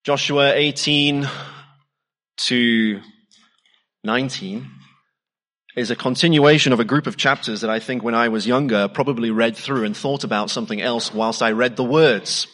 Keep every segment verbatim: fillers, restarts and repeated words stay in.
Joshua eighteen to nineteen is a continuation of a group of chapters that I think when I was younger probably read through and thought about something else whilst I read the words.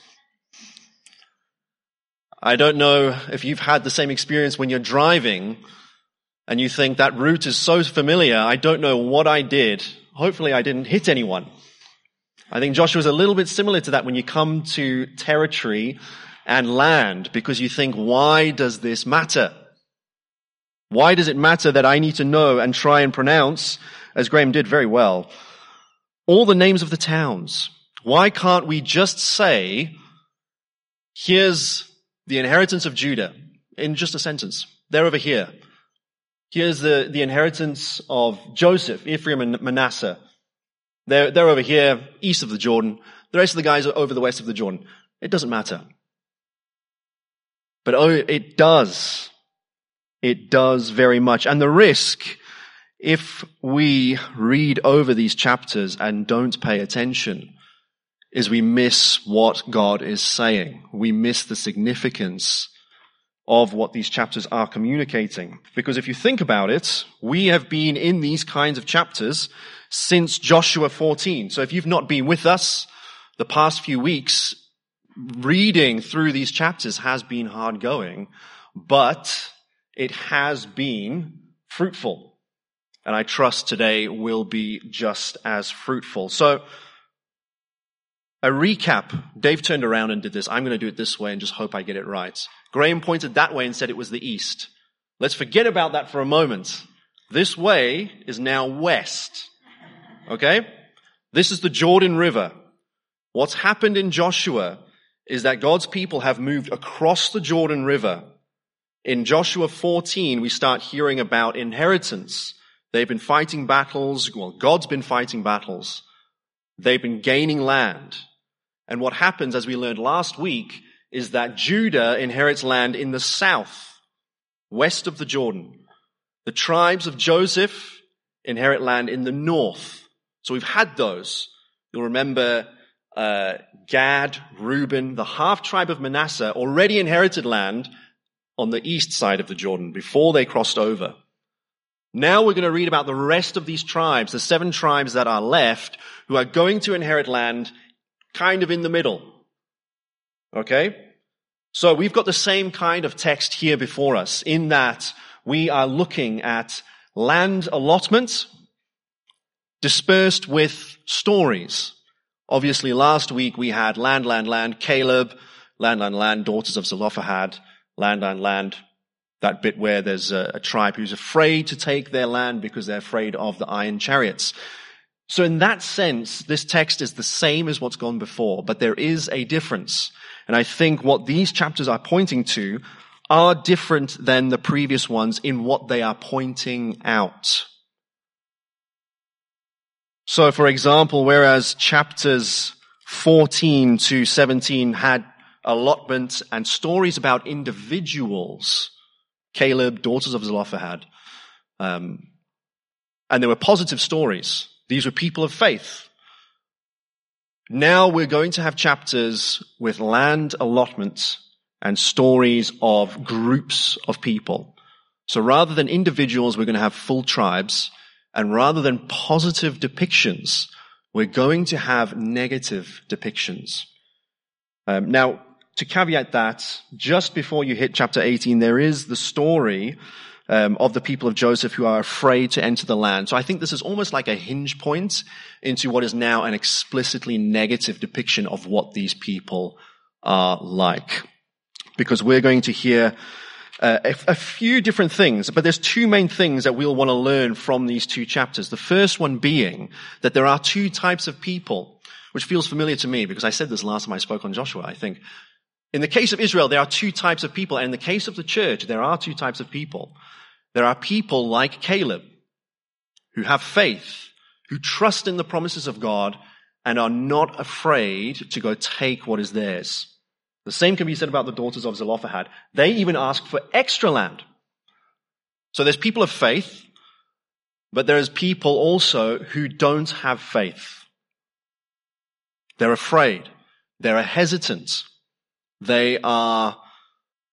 I don't know if you've had the same experience when you're driving and you think that route is so familiar, I don't know what I did. Hopefully I didn't hit anyone. I think Joshua's a little bit similar to that when you come to territory and land, because you think, why does this matter? Why does it matter that I need to know and try and pronounce, as Graham did very well, all the names of the towns? Why can't we just say, here's the inheritance of Judah in just a sentence? They're over here. Here's the, the inheritance of Joseph, Ephraim and Manasseh. They're, they're over here, east of the Jordan. The rest of the guys are over the west of the Jordan. It doesn't matter. But oh, it does. It does very much. And the risk, if we read over these chapters and don't pay attention, is we miss what God is saying. We miss the significance of what these chapters are communicating. Because if you think about it, we have been in these kinds of chapters since Joshua fourteen. So if you've not been with us the past few weeks, reading through these chapters has been hard going, but it has been fruitful. And I trust today will be just as fruitful. So, a recap. Dave turned around and did this. I'm going to do it this way and just hope I get it right. Graham pointed that way and said it was the east. Let's forget about that for a moment. This way is now west. Okay? This is the Jordan River. What's happened in Joshua is that God's people have moved across the Jordan River. In Joshua fourteen, we start hearing about inheritance. They've been fighting battles. Well, God's been fighting battles. They've been gaining land. And what happens, as we learned last week, is that Judah inherits land in the south, west of the Jordan. The tribes of Joseph inherit land in the north. So we've had those. You'll remember uh, Gad, Reuben, the half-tribe of Manasseh already inherited land on the east side of the Jordan before they crossed over. Now we're going to read about the rest of these tribes, the seven tribes that are left, who are going to inherit land kind of in the middle. Okay? So we've got the same kind of text here before us, in that we are looking at land allotments dispersed with stories. Obviously, last week we had land, land, land, Caleb, land, land, land, daughters of Zelophehad, land, land, land, that bit where there's a, a tribe who's afraid to take their land because they're afraid of the iron chariots. So in that sense, this text is the same as what's gone before, but there is a difference. And I think what these chapters are pointing to are different than the previous ones in what they are pointing out. So for example, whereas chapters fourteen to seventeen had allotment and stories about individuals, Caleb, daughters of Zelophehad, um, and there were positive stories. These were people of faith. Now we're going to have chapters with land allotments and stories of groups of people. So rather than individuals, we're going to have full tribes, and rather than positive depictions, we're going to have negative depictions. Um, now, to caveat that, just before you hit chapter eighteen, there is the story um, of the people of Joseph who are afraid to enter the land. So I think this is almost like a hinge point into what is now an explicitly negative depiction of what these people are like. Because we're going to hear uh, a, a few different things, but there's two main things that we'll want to learn from these two chapters. The first one being that there are two types of people, which feels familiar to me because I said this last time I spoke on Joshua, I think. In the case of Israel, there are two types of people, and in the case of the church, there are two types of people. There are people like Caleb, who have faith, who trust in the promises of God, and are not afraid to go take what is theirs. The same can be said about the daughters of Zelophehad. They even ask for extra land. So there's people of faith, but there's people also who don't have faith. They're afraid. They're hesitant. They are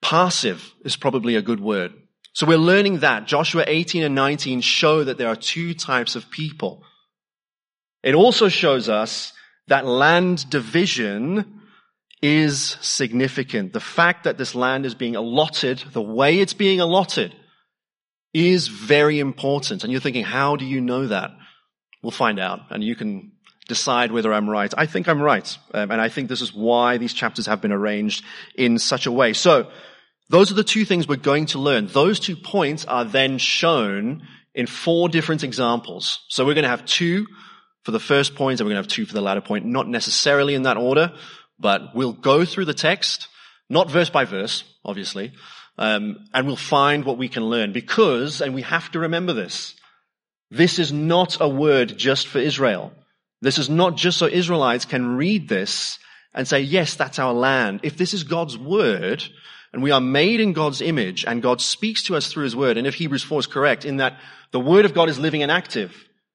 Passive is probably a good word. So we're learning that. Joshua eighteen and nineteen show that there are two types of people. It also shows us that land division is significant. The fact that this land is being allotted, the way it's being allotted, is very important. And you're thinking, how do you know that? We'll find out, and you can decide whether I'm right. I think I'm right, um, and I think this is why these chapters have been arranged in such a way. So, those are the two things we're going to learn. Those two points are then shown in four different examples. So we're going to have two for the first point, and we're going to have two for the latter point, not necessarily in that order, but we'll go through the text, not verse by verse, obviously, um, and we'll find what we can learn. Because, and we have to remember this, this is not a word just for Israel. This is not just so Israelites can read this and say, yes, that's our land. If this is God's word, and we are made in God's image, and God speaks to us through his word, and if Hebrews four is correct in that the word of God is living and active,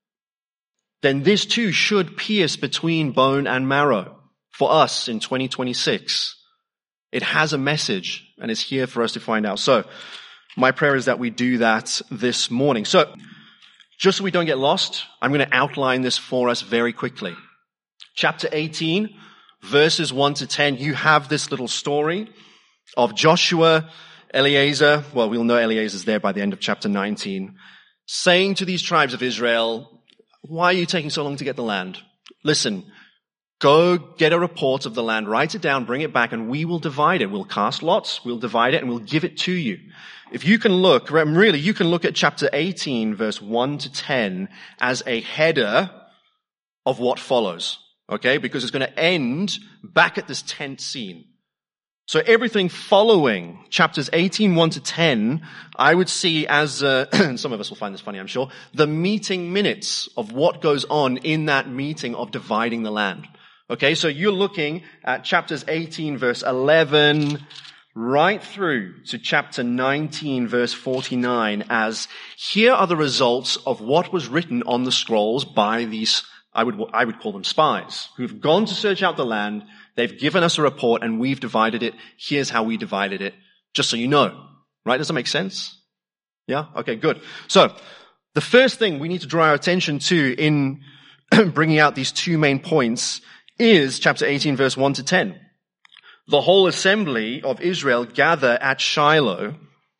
then this too should pierce between bone and marrow for us in twenty twenty-six. It has a message, and it's here for us to find out. So, my prayer is that we do that this morning. So, just so we don't get lost, I'm going to outline this for us very quickly. Chapter eighteen, verses one to ten, you have this little story of Joshua, Eleazar, well, we'll know Eleazar's there by the end of chapter nineteen, saying to these tribes of Israel, why are you taking so long to get the land? Listen, go get a report of the land, write it down, bring it back, and we will divide it. We'll cast lots, we'll divide it, and we'll give it to you. If you can look, really, you can look at chapter eighteen, verse one to ten, as a header of what follows, okay? Because it's going to end back at this tent scene. So everything following chapters eighteen, one to ten, I would see as, uh, and some of us will find this funny, I'm sure, the meeting minutes of what goes on in that meeting of dividing the land. Okay, so you're looking at chapters eighteen, verse eleven, right through to chapter nineteen, verse forty-nine, as here are the results of what was written on the scrolls by these, I would, I would call them spies, who've gone to search out the land. They've given us a report and we've divided it. Here's how we divided it, just so you know. Right? Does that make sense? Yeah? Okay, good. So, the first thing we need to draw our attention to in bringing out these two main points is chapter eighteen, verse one to ten. The whole assembly of Israel gather at Shiloh,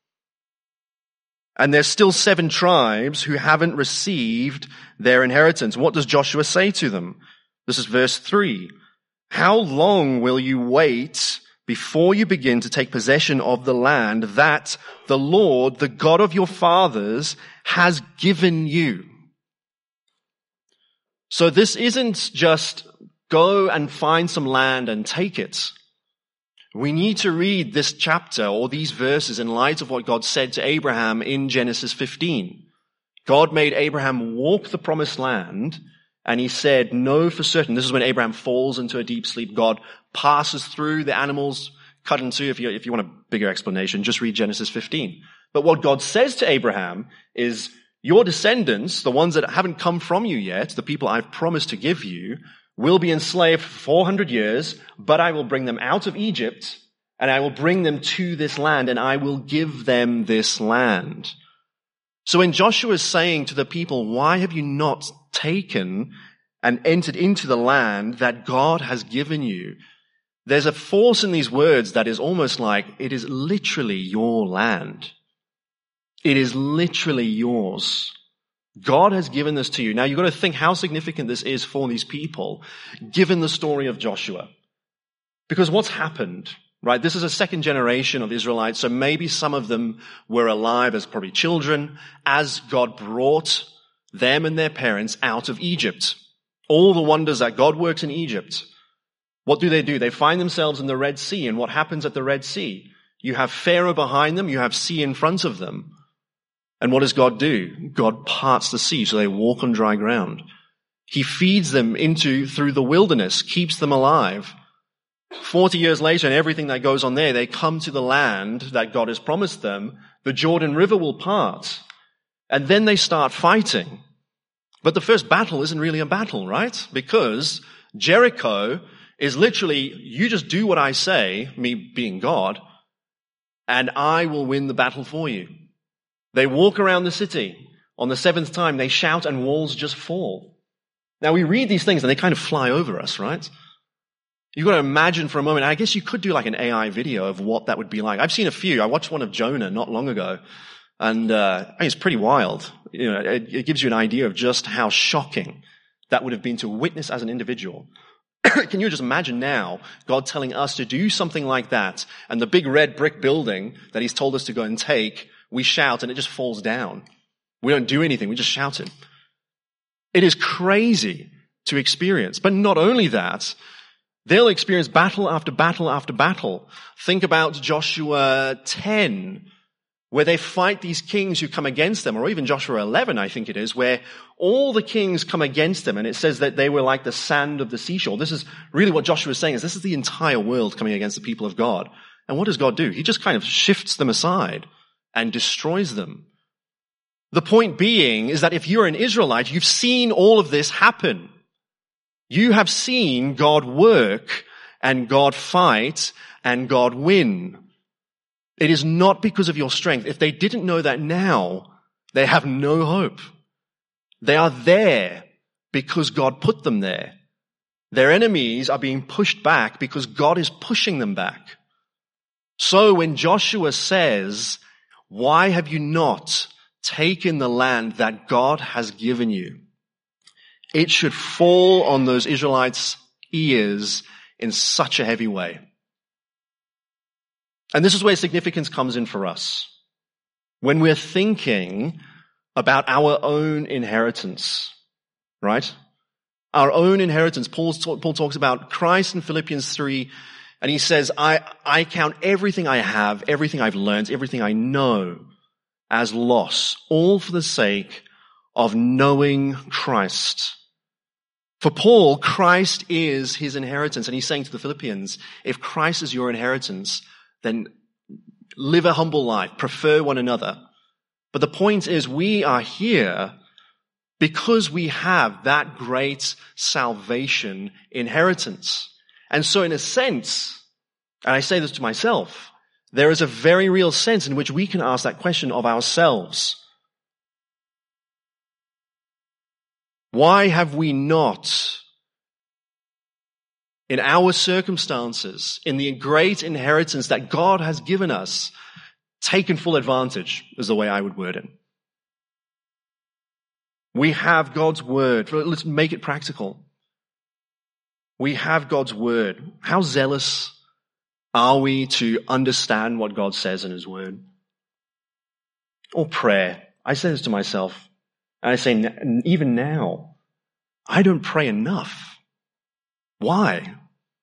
and there's still seven tribes who haven't received their inheritance. What does Joshua say to them? This is verse three. How long will you wait before you begin to take possession of the land that the Lord, the God of your fathers, has given you? So this isn't just go and find some land and take it. We need to read this chapter or these verses in light of what God said to Abraham in Genesis fifteen. God made Abraham walk the promised land, and he said, know for certain. This is when Abraham falls into a deep sleep. God passes through the animals, cut in two. If you, if you want a bigger explanation, just read Genesis fifteen. But what God says to Abraham is, your descendants, the ones that haven't come from you yet, the people I've promised to give you, will be enslaved for four hundred years, but I will bring them out of Egypt, and I will bring them to this land, and I will give them this land. So when Joshua is saying to the people, why have you not taken and entered into the land that God has given you? There's a force in these words that is almost like it is literally your land. It is literally yours. God has given this to you. Now you've got to think how significant this is for these people, given the story of Joshua. Because what's happened? Right, this is a second generation of Israelites, so maybe some of them were alive as probably children as God brought them and their parents out of Egypt. All the wonders that God works in Egypt. What do they do? They find themselves in the Red Sea, and what happens at the Red Sea? You have Pharaoh behind them, you have sea in front of them. And what does God do? God parts the sea so they walk on dry ground. He feeds them into, through the wilderness, keeps them alive. Forty years later, and everything that goes on there, they come to the land that God has promised them. The Jordan River will part. And then they start fighting. But the first battle isn't really a battle, right? Because Jericho is literally, you just do what I say, me being God, and I will win the battle for you. They walk around the city. On the seventh time, they shout and walls just fall. Now we read these things and they kind of fly over us, right? You've got to imagine for a moment. I guess you could do like an A I video of what that would be like. I've seen a few. I watched one of Jonah not long ago, and uh, I think it's pretty wild. You know, it, it gives you an idea of just how shocking that would have been to witness as an individual. Can you just imagine now God telling us to do something like that, and the big red brick building that he's told us to go and take, we shout and it just falls down. We don't do anything. We just shout it. It is crazy to experience. But not only that, they'll experience battle after battle after battle. Think about Joshua ten, where they fight these kings who come against them, or even Joshua eleven, I think it is, where all the kings come against them, and it says that they were like the sand of the seashore. This is really what Joshua is saying, is this is the entire world coming against the people of God. And what does God do? He just kind of shifts them aside and destroys them. The point being is that if you're an Israelite, you've seen all of this happen. You have seen God work and God fight and God win. It is not because of your strength. If they didn't know that now, they have no hope. They are there because God put them there. Their enemies are being pushed back because God is pushing them back. So when Joshua says, "Why have you not taken the land that God has given you?" it should fall on those Israelites' ears in such a heavy way. And this is where significance comes in for us. When we're thinking about our own inheritance, right? Our own inheritance. Paul, Paul talks about Christ in Philippians three, and he says, I, I count everything I have, everything I've learned, everything I know as loss, all for the sake of knowing Christ. For Paul, Christ is his inheritance, and he's saying to the Philippians, if Christ is your inheritance, then live a humble life, prefer one another. But the point is, we are here because we have that great salvation inheritance. And so in a sense, and I say this to myself, there is a very real sense in which we can ask that question of ourselves. Why have we not, in our circumstances, in the great inheritance that God has given us, taken full advantage, is the way I would word it? We have God's word. Let's make it practical. We have God's word. How zealous are we to understand what God says in his word? Or prayer. I say this to myself, and I say even now, I don't pray enough. Why?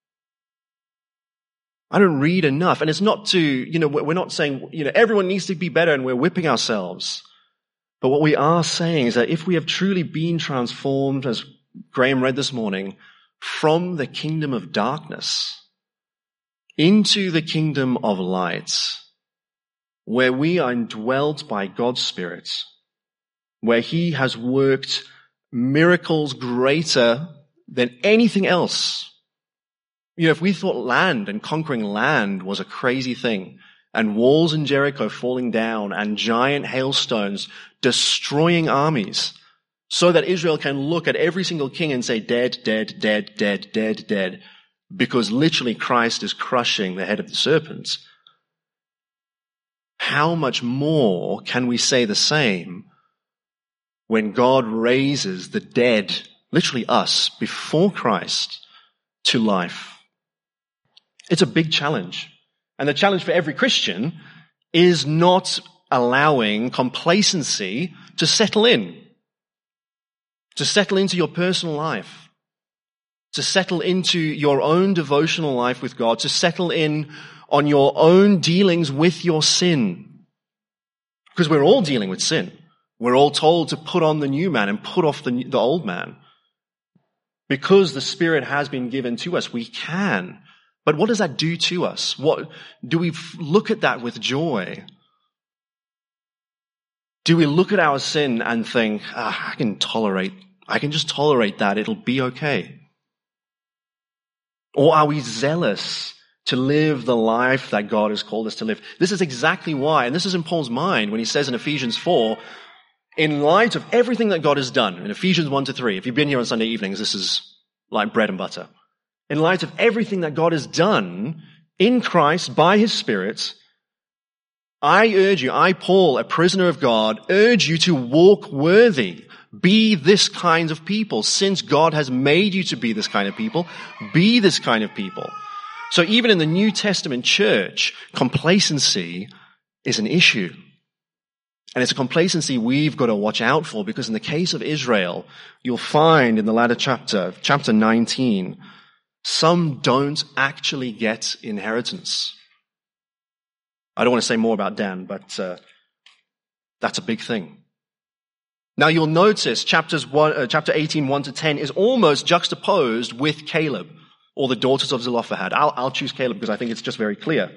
I don't read enough. And it's not to, you know, we're not saying, you know, everyone needs to be better and we're whipping ourselves. But what we are saying is that if we have truly been transformed, as Graham read this morning, from the kingdom of darkness into the kingdom of light, where we are indwelt by God's Spirit, where he has worked miracles greater than anything else. You know, if we thought land and conquering land was a crazy thing, and walls in Jericho falling down, and giant hailstones destroying armies, so that Israel can look at every single king and say, dead, dead, dead, dead, dead, dead, because literally Christ is crushing the head of the serpent. How much more can we say the same when God raises the dead, literally us, before Christ, to life? It's a big challenge. And the challenge for every Christian is not allowing complacency to settle in, to settle into your personal life, to settle into your own devotional life with God, to settle in on your own dealings with your sin. Because we're all dealing with sin. We're all told to put on the new man and put off the, the old man. Because the Spirit has been given to us, we can. But what does that do to us? What do we look at that with joy? Do we look at our sin and think, ah, I can tolerate, I can just tolerate that, it'll be okay? Or are we zealous to live the life that God has called us to live. This is exactly why, and this is in Paul's mind when he says in Ephesians four, in light of everything that God has done, in Ephesians one to three, if you've been here on Sunday evenings, this is like bread and butter. In light of everything that God has done in Christ by his Spirit, I urge you, I, Paul, a prisoner of God, urge you to walk worthy. Be this kind of people. Since God has made you to be this kind of people, be this kind of people. So even in the New Testament church, complacency is an issue. And it's a complacency we've got to watch out for, because in the case of Israel, you'll find in the latter chapter, chapter nineteen, some don't actually get inheritance. I don't want to say more about Dan, but uh, that's a big thing. Now you'll notice chapters one, uh, chapter eighteen, one to ten is almost juxtaposed with Caleb, or the daughters of Zelophehad. I'll, I'll choose Caleb because I think it's just very clear.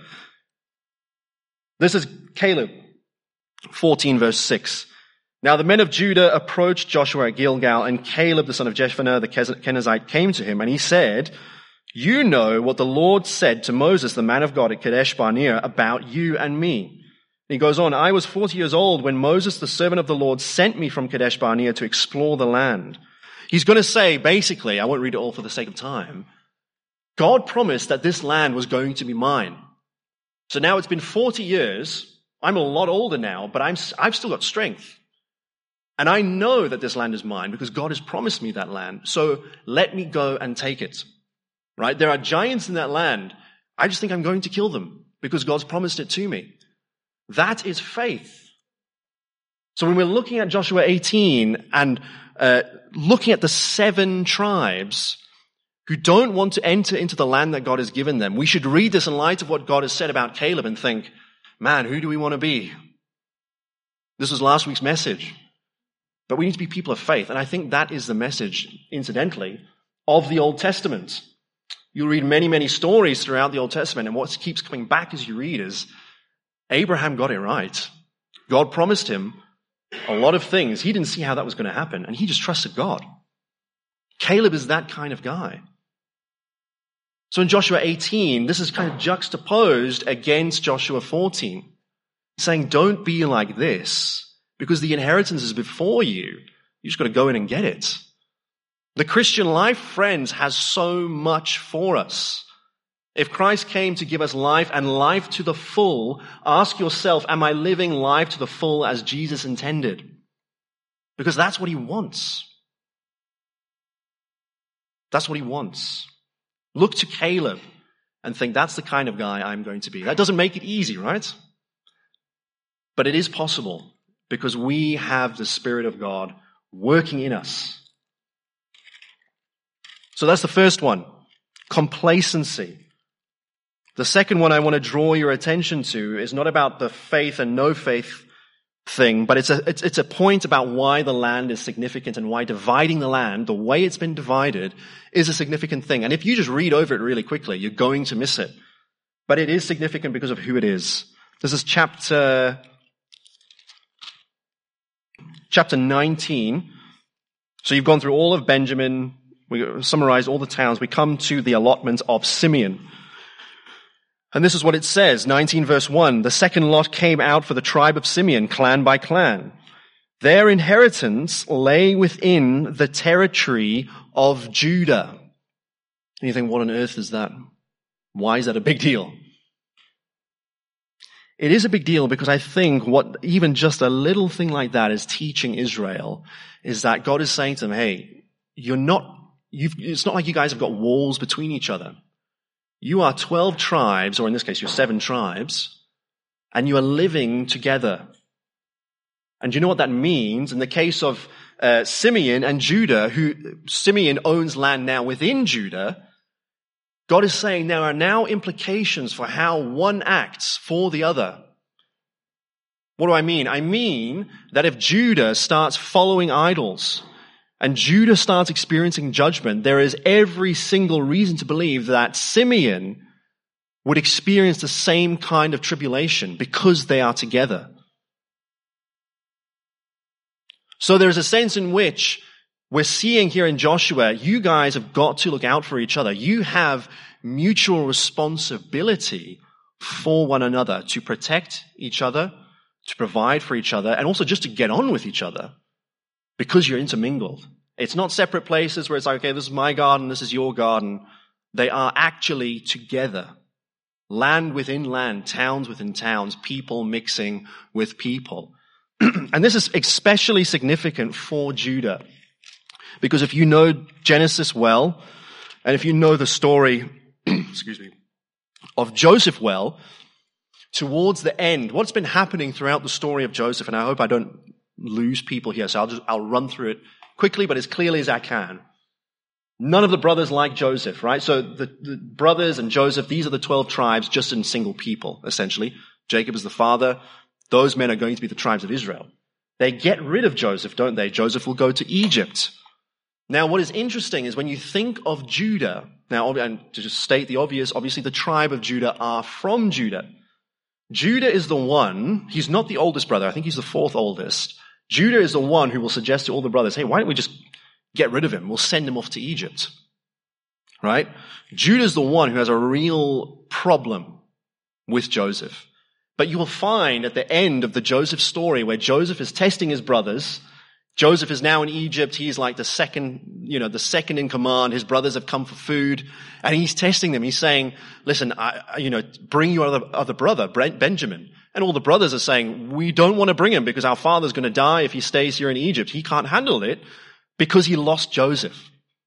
This is Caleb, fourteen verse six. Now the men of Judah approached Joshua at Gilgal, and Caleb the son of Jephunneh the Kenizzite came to him, and he said, you know what the Lord said to Moses, the man of God at Kadesh Barnea, about you and me. And he goes on, I was forty years old when Moses, the servant of the Lord, sent me from Kadesh Barnea to explore the land. He's going to say, basically, I won't read it all for the sake of time, God promised that this land was going to be mine. So now it's been forty years. I'm a lot older now, but I'm, I've still got strength. And I know that this land is mine because God has promised me that land. So let me go and take it. Right? There are giants in that land. I just think I'm going to kill them because God's promised it to me. That is faith. So when we're looking at Joshua eighteen and uh, looking at the seven tribes who don't want to enter into the land that God has given them, we should read this in light of what God has said about Caleb and think, man, who do we want to be? This was last week's message. But we need to be people of faith. And I think that is the message, incidentally, of the Old Testament. You'll read many, many stories throughout the Old Testament, and what keeps coming back as you read is Abraham got it right. God promised him a lot of things. He didn't see how that was going to happen, and he just trusted God. Caleb is that kind of guy. So in Joshua eighteen, this is kind of juxtaposed against Joshua fourteen, saying don't be like this because the inheritance is before you. You just got to go in and get it. The Christian life, friends, has so much for us. If Christ came to give us life and life to the full, ask yourself, am I living life to the full as Jesus intended? Because that's what he wants. That's what he wants. Look to Caleb and think that's the kind of guy I'm going to be. That doesn't make it easy, right? But it is possible because we have the Spirit of God working in us. So that's the first one, complacency. The second one I want to draw your attention to is not about the faith and no faith thing, but it's a, it's, it's a point about why the land is significant and why dividing the land, the way it's been divided, is a significant thing. And if you just read over it really quickly, you're going to miss it. But it is significant because of who it is. This is chapter, chapter nineteen. So you've gone through all of Benjamin. We summarize all the towns. We come to the allotment of Simeon. And this is what it says, nineteen verse one. The second lot came out for the tribe of Simeon, clan by clan. Their inheritance lay within the territory of Judah. And you think, what on earth is that? Why is that a big deal? It is a big deal because I think what even just a little thing like that is teaching Israel is that God is saying to them, hey, you're not, you've, it's not like you guys have got walls between each other. You are twelve tribes, or in this case, you're seven tribes, and you are living together. And do you know what that means? In the case of uh, Simeon and Judah, who Simeon owns land now within Judah, God is saying there are now implications for how one acts for the other. What do I mean? I mean that if Judah starts following idols, and Judah starts experiencing judgment, there is every single reason to believe that Simeon would experience the same kind of tribulation because they are together. So there's a sense in which we're seeing here in Joshua, you guys have got to look out for each other. You have mutual responsibility for one another, to protect each other, to provide for each other, and also just to get on with each other because you're intermingled. It's not separate places where it's like, okay, this is my garden, this is your garden. They are actually together. Land within land, towns within towns, people mixing with people. And this is especially significant for Judah. Because if you know Genesis well, and if you know the story, excuse me, of Joseph well, towards the end, what's been happening throughout the story of Joseph, and I hope I don't lose people here, so I'll just, I'll run through it quickly, but as clearly as I can. None of the brothers like Joseph, right? So the, the brothers and Joseph, these are the twelve tribes just in single people, essentially. Jacob is the father. Those men are going to be the tribes of Israel. They get rid of Joseph, don't they? Joseph will go to Egypt. Now, what is interesting is when you think of Judah, now, and to just state the obvious, obviously the tribe of Judah are from Judah. Judah is the one, he's not the oldest brother, I think he's the fourth oldest. Judah is the one who will suggest to all the brothers, hey, why don't we just get rid of him? We'll send him off to Egypt. Right? Judah is the one who has a real problem with Joseph. But you will find at the end of the Joseph story where Joseph is testing his brothers, Joseph is now in Egypt. He's like the second, you know, the second in command. His brothers have come for food and he's testing them. He's saying, listen, I, you know, bring your other, other brother, Benjamin. And all the brothers are saying, we don't want to bring him because our father's going to die if he stays here in Egypt. He can't handle it because he lost Joseph.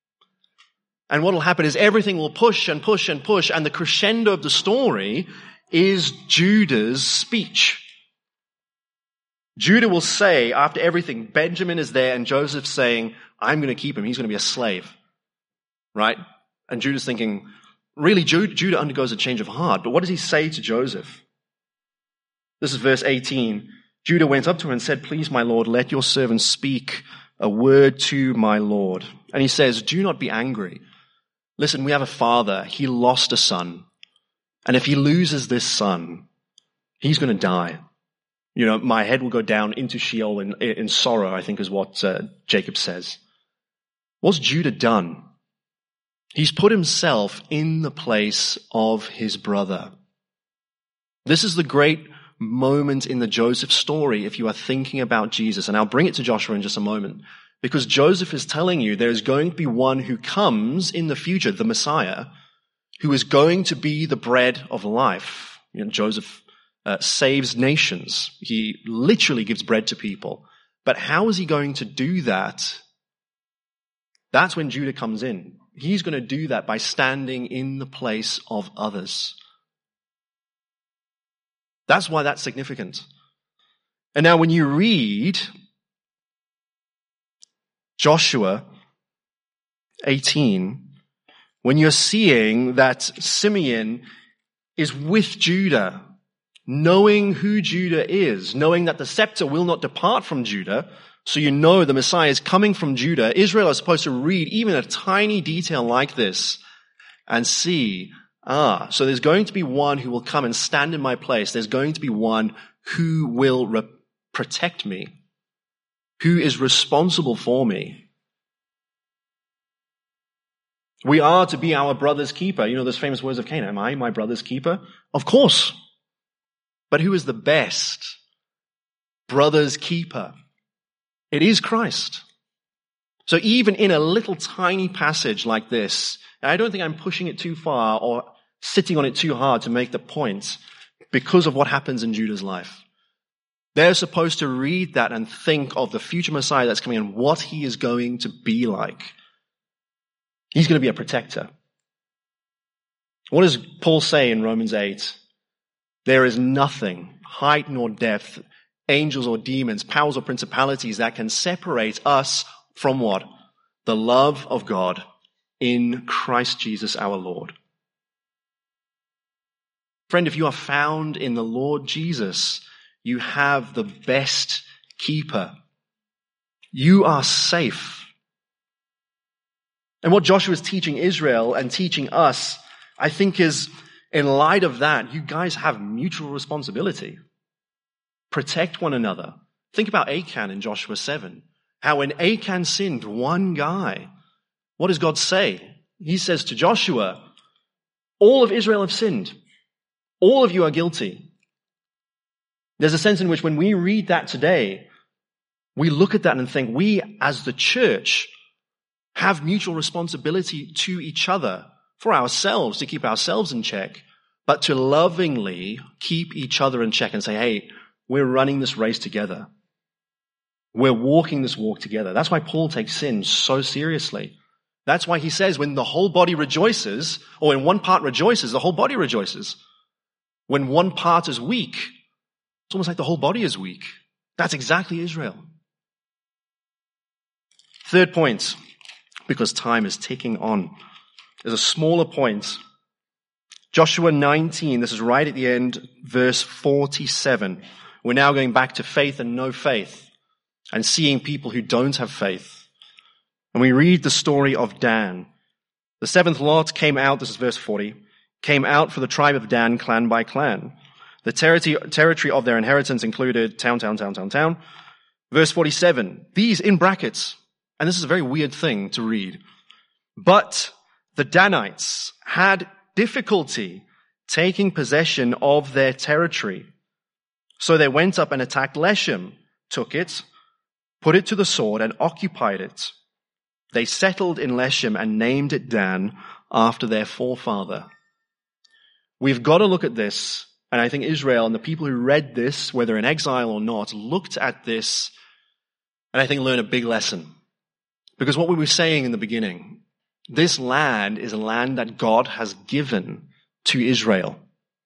And what will happen is everything will push and push and push. And the crescendo of the story is Judah's speech. Judah will say, after everything, Benjamin is there and Joseph's saying, I'm going to keep him. He's going to be a slave. Right? And Judah's thinking, really, Judah undergoes a change of heart. But what does he say to Joseph? This is verse eighteen. Judah went up to him and said, please, my Lord, let your servant speak a word to my Lord. And he says, do not be angry. Listen, we have a father. He lost a son. And if he loses this son, he's going to die. You know, my head will go down into Sheol in, in sorrow, I think is what uh, Jacob says. What's Judah done? He's put himself in the place of his brother. This is the great moment in the Joseph story if you are thinking about Jesus. And I'll bring it to Joshua in just a moment. Because Joseph is telling you there's going to be one who comes in the future, the Messiah, who is going to be the bread of life. You know, Joseph Uh, saves nations. He literally gives bread to people. But how is he going to do that? That's when Judah comes in. He's going to do that by standing in the place of others. That's why that's significant. And now when you read Joshua eighteen, when you're seeing that Simeon is with Judah, knowing who Judah is, knowing that the scepter will not depart from Judah, so you know the Messiah is coming from Judah, Israel is supposed to read even a tiny detail like this and see, ah, so there's going to be one who will come and stand in my place. There's going to be one who will re- protect me, who is responsible for me. We are to be our brother's keeper. You know those famous words of Cain, am I my brother's keeper? Of course. But who is the best brother's keeper? It is Christ. So even in a little tiny passage like this, and I don't think I'm pushing it too far or sitting on it too hard to make the point because of what happens in Judah's life. They're supposed to read that and think of the future Messiah that's coming and what he is going to be like. He's going to be a protector. What does Paul say in Romans eight? There is nothing, height nor depth, angels or demons, powers or principalities that can separate us from what? The love of God in Christ Jesus our Lord. Friend, if you are found in the Lord Jesus, you have the best keeper. You are safe. And what Joshua is teaching Israel and teaching us, I think is, in light of that, you guys have mutual responsibility. Protect one another. Think about Achan in Joshua seven. How when Achan sinned, one guy, what does God say? He says to Joshua, All of Israel have sinned. All of you are guilty. There's a sense in which when we read that today, we look at that and think we as the church have mutual responsibility to each other, for ourselves, to keep ourselves in check, but to lovingly keep each other in check and say, hey, we're running this race together. We're walking this walk together. That's why Paul takes sin so seriously. That's why he says when the whole body rejoices, or when one part rejoices, the whole body rejoices. When one part is weak, it's almost like the whole body is weak. That's exactly Israel. Third point, because time is ticking on. There's a smaller point. Joshua nineteen, this is right at the end, verse forty-seven. We're now going back to faith and no faith, and seeing people who don't have faith. And we read the story of Dan. The seventh lot came out, this is verse forty, came out for the tribe of Dan, clan by clan. The territory, territory of their inheritance included town, town, town, town, town. Verse forty-seven, these in brackets, and this is a very weird thing to read, but the Danites had difficulty taking possession of their territory. So they went up and attacked Leshem, took it, put it to the sword, and occupied it. They settled in Leshem and named it Dan after their forefather. We've got to look at this, and I think Israel and the people who read this, whether in exile or not, looked at this and I think learned a big lesson. Because what we were saying in the beginning, this land is a land that God has given to Israel.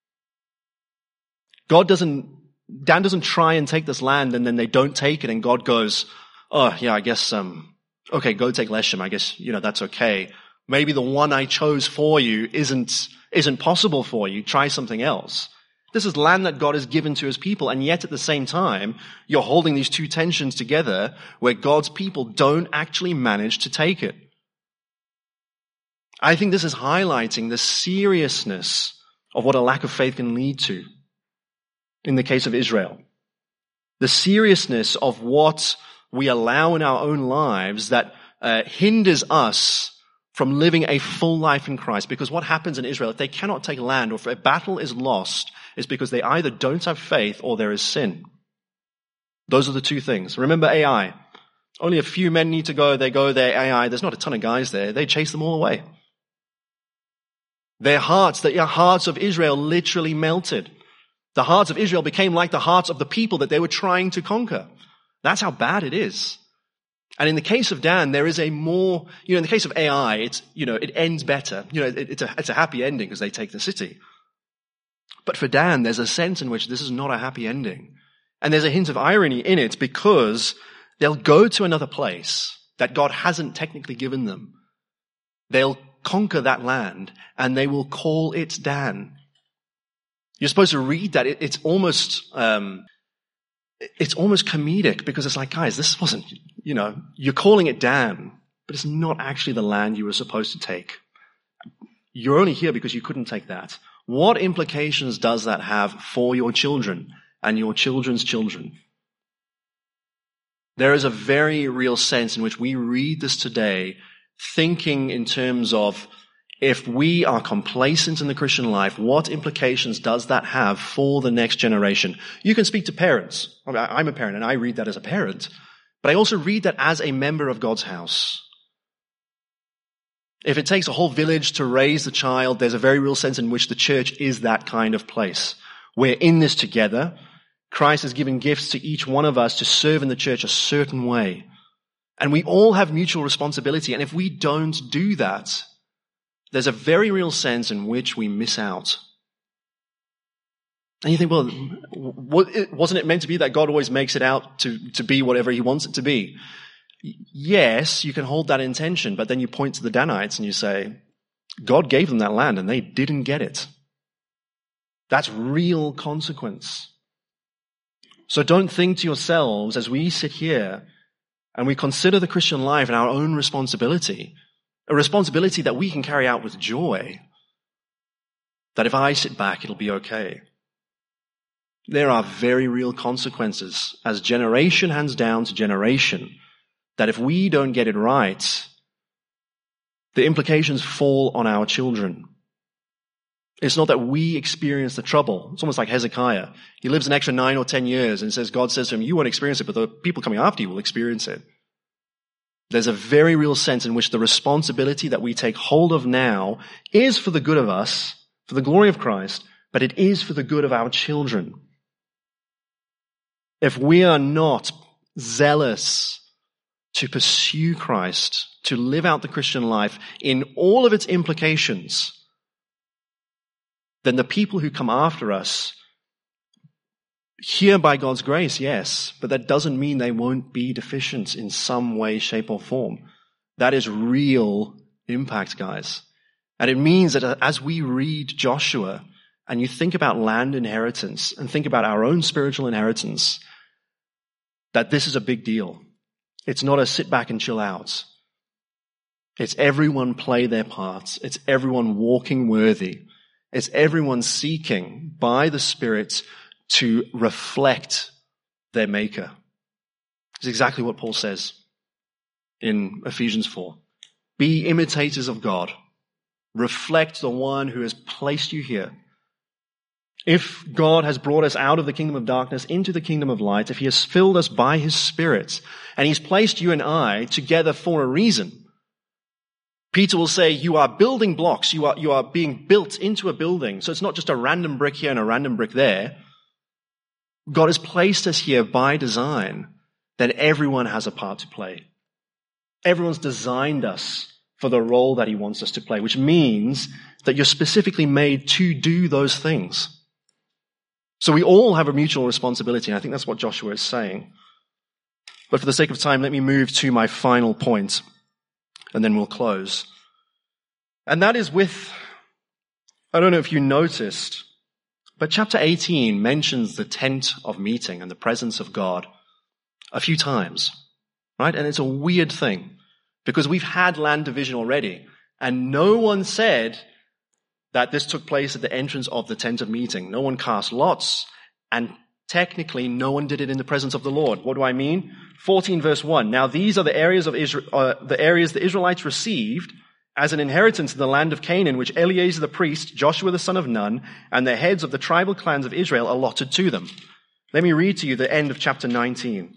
God doesn't, Dan doesn't try and take this land and then they don't take it and God goes, oh yeah, I guess, um, okay, go take Leshem. I guess, you know, that's okay. Maybe the one I chose for you isn't, isn't possible for you. Try something else. This is land that God has given to his people, and yet at the same time, you're holding these two tensions together where God's people don't actually manage to take it. I think this is highlighting the seriousness of what a lack of faith can lead to in the case of Israel. The seriousness of what we allow in our own lives that uh, hinders us from living a full life in Christ. Because what happens in Israel, if they cannot take land or if a battle is lost, is because they either don't have faith or there is sin. Those are the two things. Remember A I. Only a few men need to go. They go there, A I. There's not a ton of guys there. They chase them all away. Their hearts, the hearts of Israel literally melted. The hearts of Israel became like the hearts of the people that they were trying to conquer. That's how bad it is. And in the case of Dan, there is a more, you know, in the case of A I, it's, you know, it ends better. You know, it, it's a, it's a happy ending because they take the city. But for Dan, there's a sense in which this is not a happy ending. And there's a hint of irony in it because they'll go to another place that God hasn't technically given them. They'll conquer that land and they will call it Dan. You're supposed to read that. It, it's almost, um, it's almost comedic because it's like, guys, this wasn't, you know, you're calling it Dan, but it's not actually the land you were supposed to take. You're only here because you couldn't take that. What implications does that have for your children and your children's children? There is a very real sense in which we read this today thinking in terms of if we are complacent in the Christian life, what implications does that have for the next generation? You can speak to parents. I mean, I'm a parent and I read that as a parent, but I also read that as a member of God's house. If it takes a whole village to raise the child, there's a very real sense in which the church is that kind of place. We're in this together. Christ has given gifts to each one of us to serve in the church a certain way. And we all have mutual responsibility. And if we don't do that, there's a very real sense in which we miss out. And you think, well, wasn't it meant to be that God always makes it out to, to be whatever he wants it to be? Yes, you can hold that intention, but then you point to the Danites and you say, God gave them that land and they didn't get it. That's real consequence. So don't think to yourselves as we sit here and we consider the Christian life and our own responsibility, a responsibility that we can carry out with joy, that if I sit back, it'll be okay. There are very real consequences as generation hands down to generation, that if we don't get it right, the implications fall on our children. It's not that we experience the trouble. It's almost like Hezekiah. He lives an extra nine or ten years and says, God says to him, you won't experience it, but the people coming after you will experience it. There's a very real sense in which the responsibility that we take hold of now is for the good of us, for the glory of Christ, but it is for the good of our children. If we are not zealous to pursue Christ, to live out the Christian life in all of its implications, then the people who come after us, here by God's grace, yes, but that doesn't mean they won't be deficient in some way, shape, or form. That is real impact, guys. And it means that as we read Joshua, and you think about land inheritance, and think about our own spiritual inheritance, that this is a big deal. It's not a sit back and chill out. It's everyone play their parts. It's everyone walking worthy. It's everyone seeking by the Spirit to reflect their Maker. It's exactly what Paul says in Ephesians four. Be imitators of God. Reflect the one who has placed you here. If God has brought us out of the kingdom of darkness into the kingdom of light, if he has filled us by his Spirit, and he's placed you and I together for a reason, Peter will say, you are building blocks. You are, you are being built into a building. So it's not just a random brick here and a random brick there. God has placed us here by design, that everyone has a part to play. Everyone's designed us for the role that he wants us to play, which means that you're specifically made to do those things. So we all have a mutual responsibility, and I think that's what Joshua is saying. But for the sake of time, let me move to my final point, and then we'll close. And that is with, I don't know if you noticed, but chapter eighteen mentions the tent of meeting and the presence of God a few times, right? And it's a weird thing, because we've had land division already, and no one said that this took place at the entrance of the tent of meeting. No one cast lots, and technically no one did it in the presence of the Lord. What do I mean? fourteen verse one. Now these are the areas of Israel, uh, the areas the Israelites received as an inheritance in the land of Canaan, which Eleazar the priest, Joshua the son of Nun, and the heads of the tribal clans of Israel allotted to them. Let me read to you the end of chapter nineteen.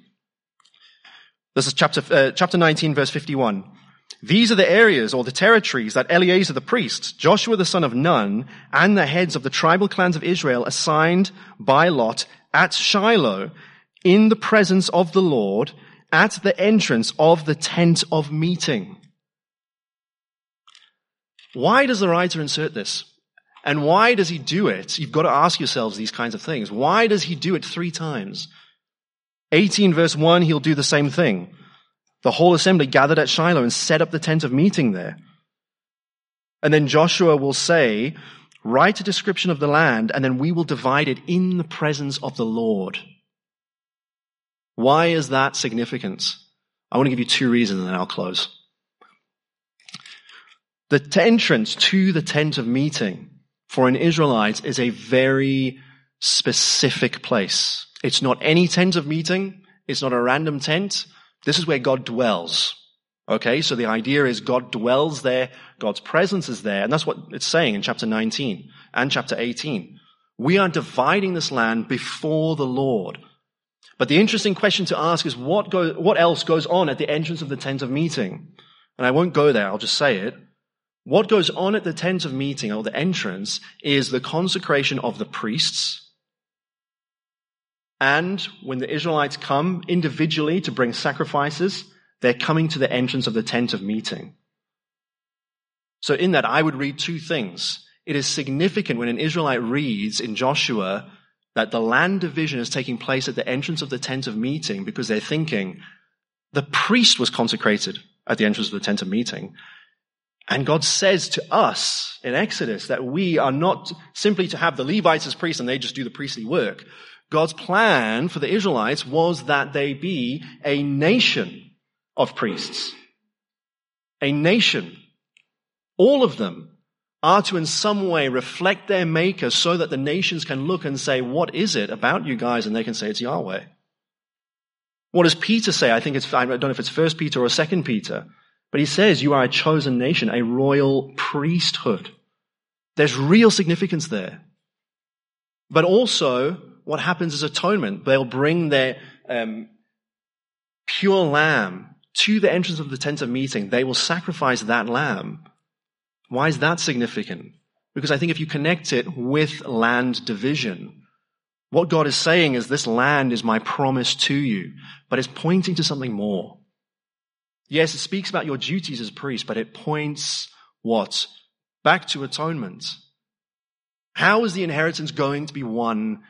This is chapter, uh, chapter nineteen, verse fifty-one. These are the areas or the territories that Eleazar the priest, Joshua the son of Nun, and the heads of the tribal clans of Israel assigned by lot at Shiloh in the presence of the Lord at the entrance of the tent of meeting. Why does the writer insert this? And why does he do it? You've got to ask yourselves these kinds of things. Why does he do it three times? eighteen verse one, he'll do the same thing. The whole assembly gathered at Shiloh and set up the tent of meeting there. And then Joshua will say, write a description of the land, and then we will divide it in the presence of the Lord. Why is that significant? I want to give you two reasons, and then I'll close. The entrance to the tent of meeting for an Israelite is a very specific place. It's not any tent of meeting. It's not a random tent. This is where God dwells. Okay, so the idea is God dwells there, God's presence is there, and that's what it's saying in chapter nineteen and chapter eighteen. We are dividing this land before the Lord. But the interesting question to ask is what go, what else goes on at the entrance of the tent of meeting? And I won't go there, I'll just say it. What goes on at the tent of meeting, or the entrance, is the consecration of the priests. And when the Israelites come individually to bring sacrifices, they're coming to the entrance of the tent of meeting. So in that, I would read two things. It is significant when an Israelite reads in Joshua that the land division is taking place at the entrance of the tent of meeting, because they're thinking the priest was consecrated at the entrance of the tent of meeting. And God says to us in Exodus that we are not simply to have the Levites as priests and they just do the priestly work. God's plan for the Israelites was that they be a nation of priests. A nation. All of them are to in some way reflect their Maker so that the nations can look and say, what is it about you guys? And they can say it's Yahweh. What does Peter say? I think it's, I don't know if it's First Peter or Second Peter, but he says you are a chosen nation, a royal priesthood. There's real significance there. But also, what happens is atonement. They'll bring their um, pure lamb to the entrance of the tent of meeting. They will sacrifice that lamb. Why is that significant? Because I think if you connect it with land division, what God is saying is this land is my promise to you, but it's pointing to something more. Yes, it speaks about your duties as priest, but it points what? Back to atonement. How is the inheritance going to be won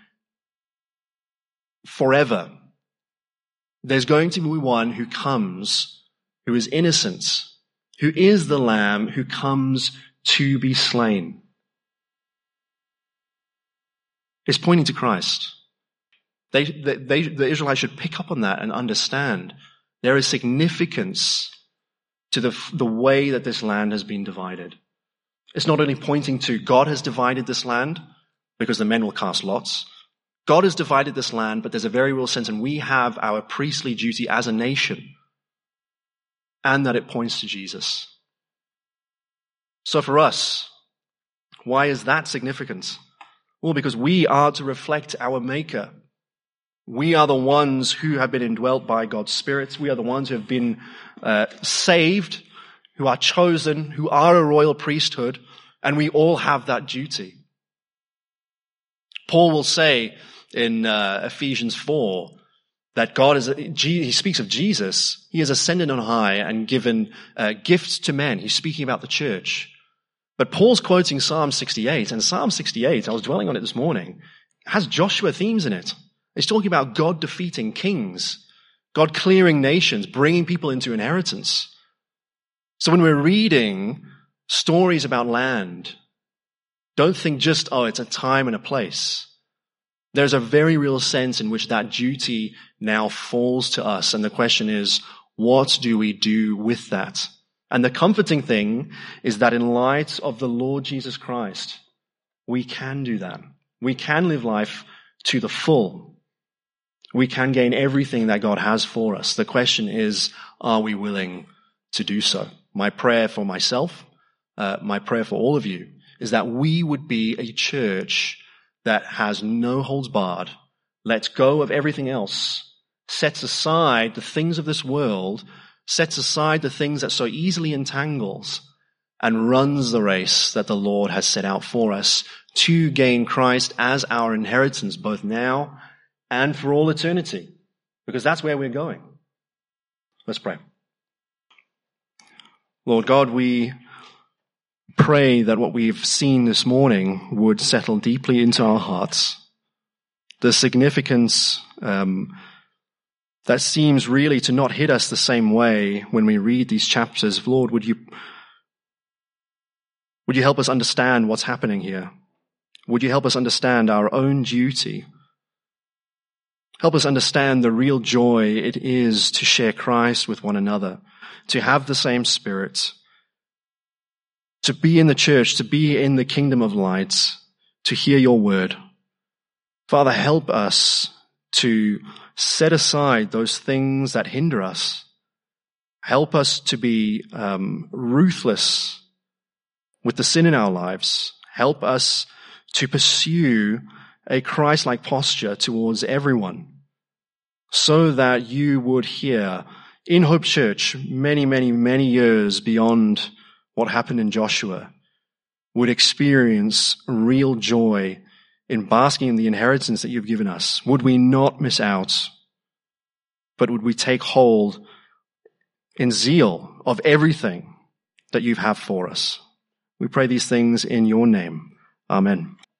forever? There's going to be one who comes, who is innocent, who is the lamb who comes to be slain. It's pointing to Christ. They, they, they, the Israelites should pick up on that and understand there is significance to the, the way that this land has been divided. It's not only pointing to God has divided this land because the men will cast lots. God has divided this land, but there's a very real sense, and we have our priestly duty as a nation, and that it points to Jesus. So for us, why is that significant? Well, because we are to reflect our Maker. We are the ones who have been indwelt by God's Spirit. We are the ones who have been uh, saved, who are chosen, who are a royal priesthood, and we all have that duty. Paul will say in uh, Ephesians four that God is, he speaks of Jesus, he has ascended on high and given uh, gifts to men. He's speaking about the church. But Paul's quoting Psalm sixty-eight, and Psalm sixty-eight, I was dwelling on it this morning, has Joshua themes in it. It's talking about God defeating kings, God clearing nations, bringing people into inheritance. So when we're reading stories about land, don't think just, oh, it's a time and a place. There's a very real sense in which that duty now falls to us. And the question is, what do we do with that? And the comforting thing is that in light of the Lord Jesus Christ, we can do that. We can live life to the full. We can gain everything that God has for us. The question is, are we willing to do so? My prayer for myself, uh, my prayer for all of you, is that we would be a church that has no holds barred, lets go of everything else, sets aside the things of this world, sets aside the things that so easily entangles, and runs the race that the Lord has set out for us to gain Christ as our inheritance, both now and for all eternity, because that's where we're going. Let's pray. Lord God, we pray that what we've seen this morning would settle deeply into our hearts. The significance um, that seems really to not hit us the same way when we read these chapters. Lord, would you, would you help us understand what's happening here? Would you help us understand our own duty? Help us understand the real joy it is to share Christ with one another, to have the same Spirit, to be in the church, to be in the kingdom of light, to hear your word. Father, help us to set aside those things that hinder us. Help us to be um, ruthless with the sin in our lives. Help us to pursue a Christ-like posture towards everyone, so that you would hear in Hope Church many, many, many years beyond what happened in Joshua, would experience real joy in basking in the inheritance that you've given us. Would we not miss out, but would we take hold in zeal of everything that you have for us? We pray these things in your name. Amen.